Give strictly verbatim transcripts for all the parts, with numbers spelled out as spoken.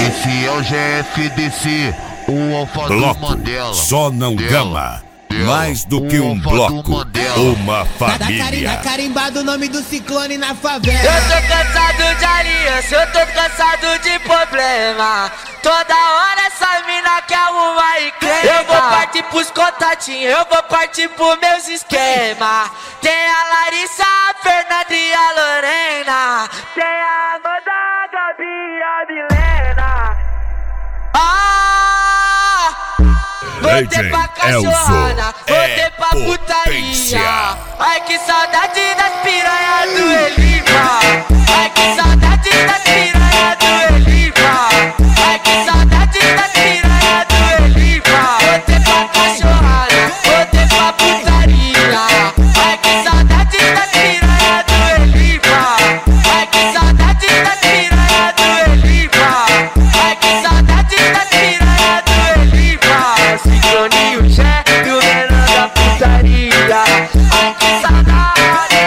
Esse é o G F D C, o Alfa Bloco do Mandela. só não Dela, gama. dela, Mais do que um Alfa do bloco, Mandela. uma Cada carinha família. carimbado o nome do ciclone na favela. Eu tô cansado de aliança, eu tô cansado de problema. Toda hora essa mina quer arrumar e crema. Eu vou partir pros contatinhos, eu vou partir pros meus esquemas. Tem a Larissa, a Fernanda e a Lorena. Tem a Amanda, a Gabi e a Milena. Ah! Voltei pra cachorrada, voltei pra putaria. Ai que saudade das piranhas do Elipa. Ai que saudade das piranhas do Elipa. Ai que saudade das piranhas do Elipa. Voltei pra cachorrada, voltei pra putaria. Ai que saudade das piranhas do Elipa. Ai que saudade das piranhas do Elipa. Ai que saudade das piranhas do Elipa. Cicloninho, Jé e o menor da putaria. Ai que saudade.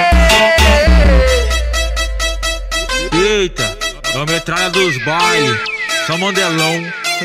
Eita, é a metralha dos bailes, só Mandelão.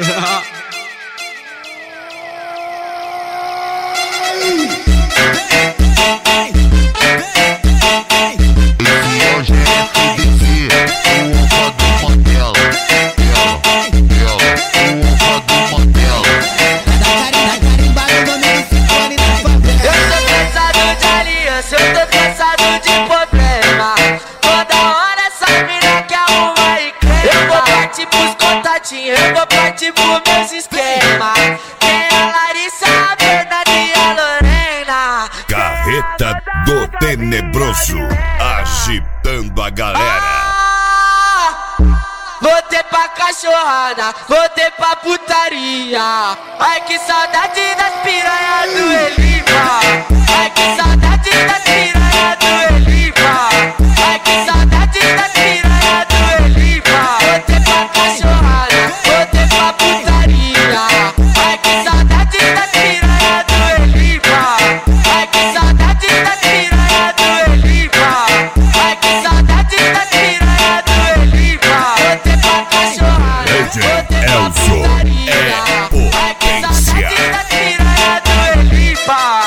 Esse é o G F D C, o Alfa do Mandela. Dela, dela, o Alfa do Mandela. Cada carinha carimbado o nome do ciclone na favela. Eu tô cansado de aliança, eu tô cansado de problema. Toda hora essa mina quer arrumar e crema. Eu vou partir pros contatinhos, eu vou partir pros meus esquemas. Tem a Larissa, a Fernanda e a Lorena. Carreta do Tenebroso, agitando a galera. Ah! Voltei pra cachorrada, voltei pra putaria. Ai que saudade das piranhas do Elipa. Ai que saudade das piranhas do Elipa. Ai que saudade das piranhas do Elipa. Voltei pra cachorrada, voltei pra putaria. Ai que saudade das piranhas do Elipa. Ai que saudade das piranhas do Elipa. Ai que saudade das piranhas do Elipa. Voltei pra cachorrada, voltei pra Elzo putaria. é Ai que potência. saudade das piranhas do Elipa.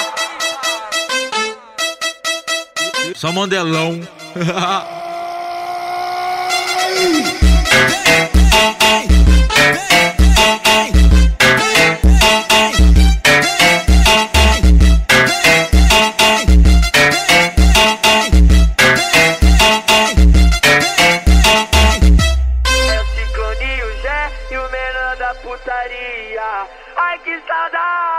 Só Mandelão. É o Cicloninho, Jé e o menor da putaria. Ai que saudade.